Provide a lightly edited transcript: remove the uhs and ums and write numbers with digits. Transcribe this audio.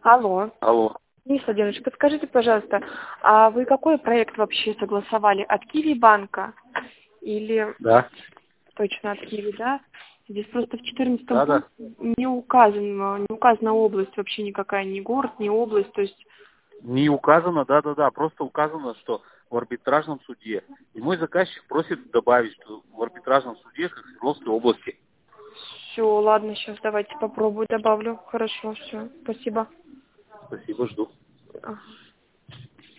Алло. Алло. Денис Владимирович, подскажите, пожалуйста, а вы какой проект вообще согласовали? От Киви банка? Или Да. точно от Киви, да? Здесь просто в 14-м Да. пункте не указана область вообще никакая, ни город, ни область, то есть... Не указано, да. Просто указано, что в арбитражном суде. И мой заказчик просит добавить, что в арбитражном суде Свердловской области. Все, ладно, сейчас давайте попробую, добавлю. Хорошо, все, спасибо. Спасибо, жду. Ага.